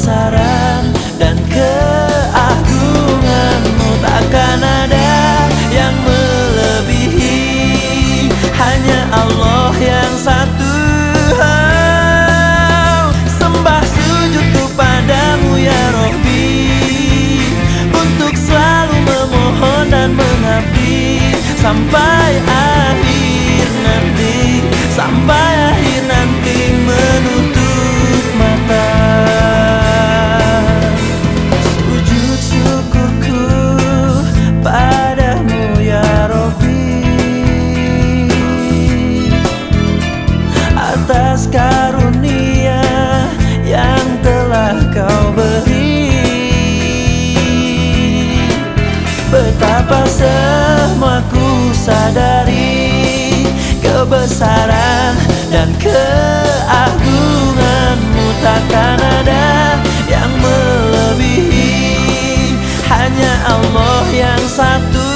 kebesaran dan keagungan-Mu, takkan ada yang melebihi, hanya Allah yang satu. Sembah sujud kepadamu ya Rabbi, untuk selalu memohon dan mengabdi sampai akhir nanti, sampai akhir nanti menutup mata. Sujud syukurku padamu ya Rabbi, atas karunia yang telah Kau beri. Betapa semua ku sadari kebesaran dan keagungan-Mu, takkan ada yang melebihi, hanya Allah yang satu.